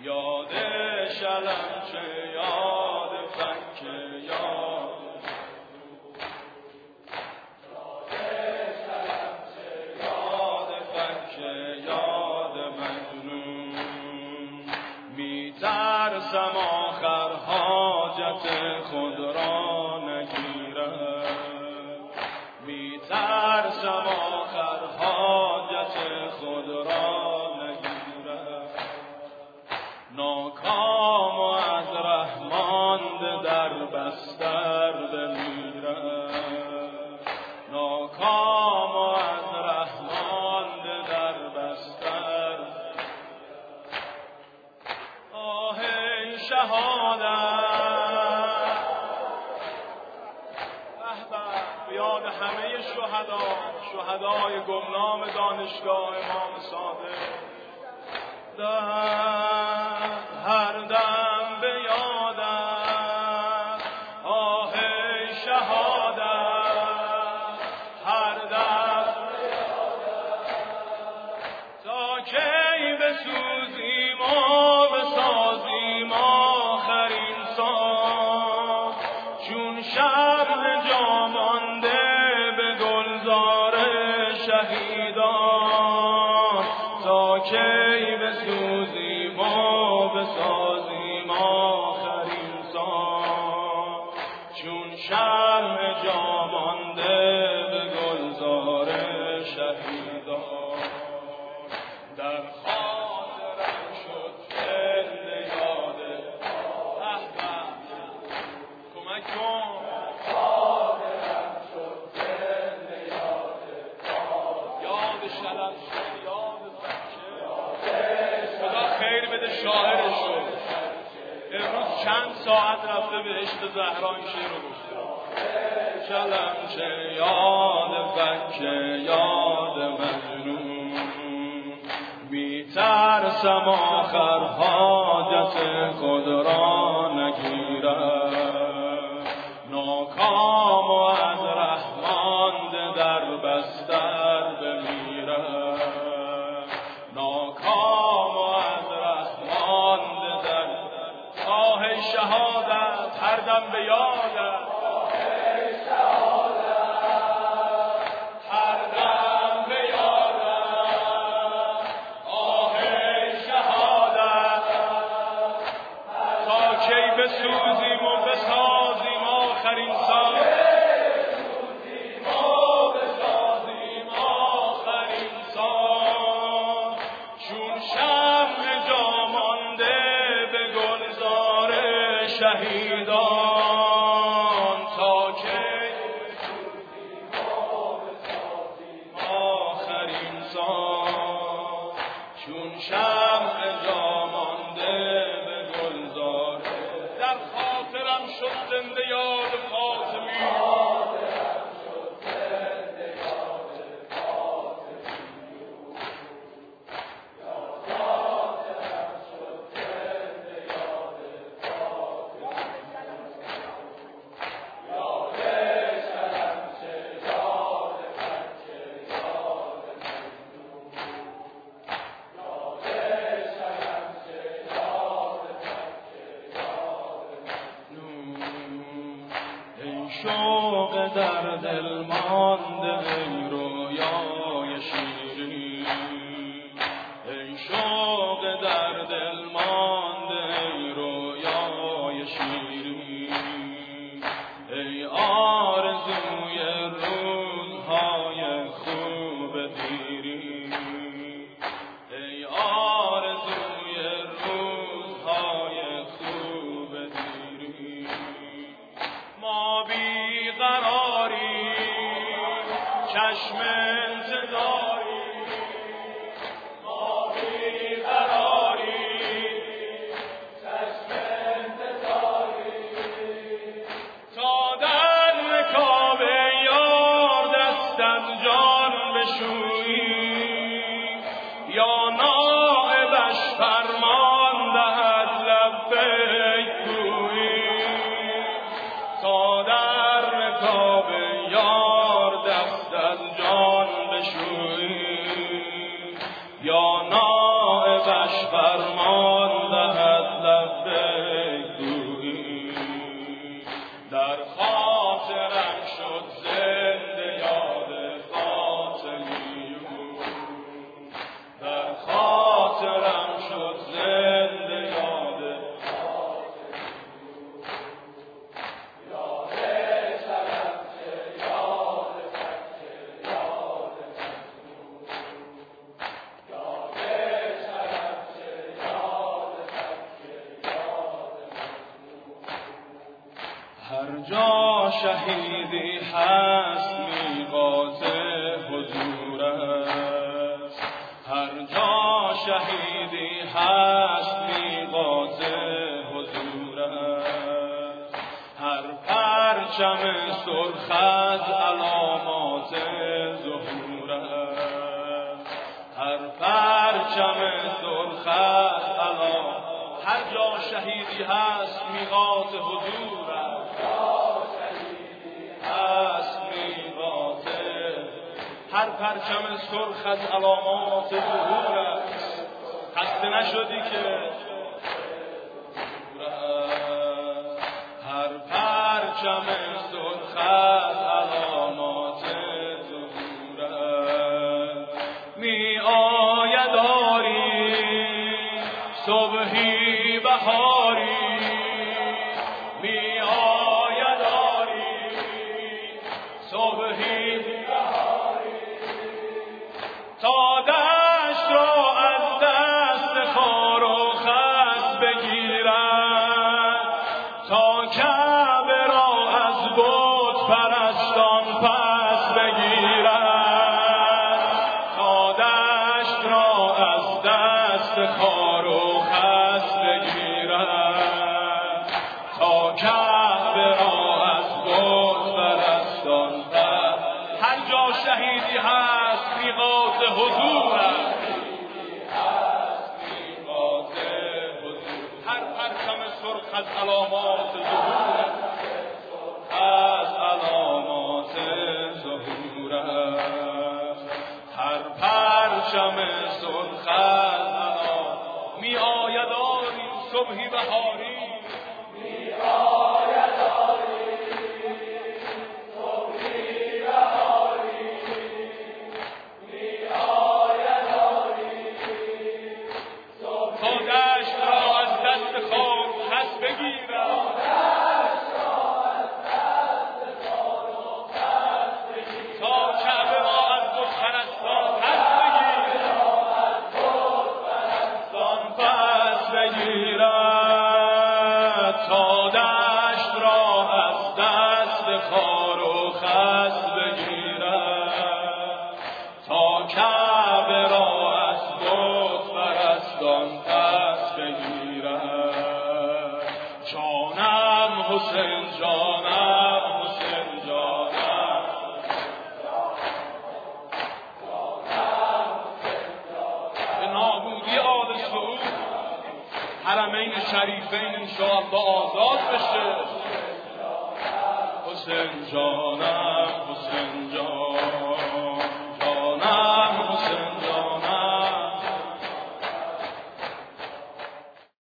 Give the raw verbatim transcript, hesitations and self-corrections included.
یاد شلمچه یاد فکه یاد یاد شلمچه یاد فکه یاد مجنون میترسم آخر حاجت خود را نگیرم میترسم آخر حاجت خود را نگیرم ناکام و از ره مانده در بستر بمیرم ناکام و از ره مانده در بستر آه ای شهادت به یاد همه شهدا شهدای گمنام دانشگاه امام صادق در هر دم به یادم آه ای شهادت هر دم به یادم تا کی بسوزیم و بسازیم آخرین سان چون شمع جا مانده به گلزار شهیدان تا کی بسوزیم و بسازیم آخرین سان چون شمع جا مانده به گلزار شهیدان در خاطرم شد زنده یاده کمک کن خاطرم شد زنده یاده یاد شلمچه یاد فکه خدا خیر بده شاعرشو امروز چند ساعت رفته به عشق زهرا این شعر رو گفته شلمچه یاد فکه یاد مجنون میترسم آخر حاجت خود را نگیرم ناکام و از ره مانده در بستر بمیرم ناکام و از ره مانده در آه ای شهادت هر دم به یادم بسوزیم و بسازیم آخرین سان بسوزیم و بسازیم آخرین سان چون شمع جا مانده به گلزار شهیدان تا کی بسوزیم و بسازیم آخرین سان چون شمع جا مانده به گلزار در خاطرم شد زنده یاد فاطمی شوق در دل مانده ای رویای شیرین ای شوق در دل مانده ای رویای شیرین ای آرزوی روزهای خوب دیرین ای آرزوی روزهای خوب دیرین ما بی قراری چشم انتظاری ما بی قراری چشم انتظاری تا در رکاب یار دست از جان بشویی یا نائبش فرمان دهد لبیک گویی تا در رکاب یار دست از جان بشویی یا نائبش فرمان دهد هر جا شهیدی هست میقات حضور است، هر جا شهیدی هست میقات حضور است. هر پرچم سرخ از علامات ظهور است، هر پرچم سرخ از علامات. هر جا شهیدی هست میقات حضور است، هست میقات. هر پرچم سرخ از علامات ظهور است. خسته نشدی که هر پرچم سرخ از علامات ظهور است. می آید آری صبحی بهاری، می آید آری صبحی بهاری، تا دشت را از دست خار و خس بگیرد، تا کعبه را از بت پرستان پس بگیرد، تا دشت را از دست خار و خس بگیرد، تا کعبه را از بت پرستان پس. هر جا شهیدی هست میقات حضور است، هر پرچم سرخ از علامات ظهور از علامات ظهور است. هر پرچم سرخ از علامات. می آید آری صبحی بهاری، می آید آری صبحی بهاری، می آید آری تا دشت را از دست خار خس بگیرد، تا کعبه را از بت پرستان پس بگیرد، تا دشت را از دست خار و خس بگیرد، تا کعبه را از بت پرستان پس بگیرد. جانم حسین، جانم حسین، جانم به نابودی آل سعود حرمین شریفین انشاءالله آزاد بشه. حسین جانم، حسین جانم.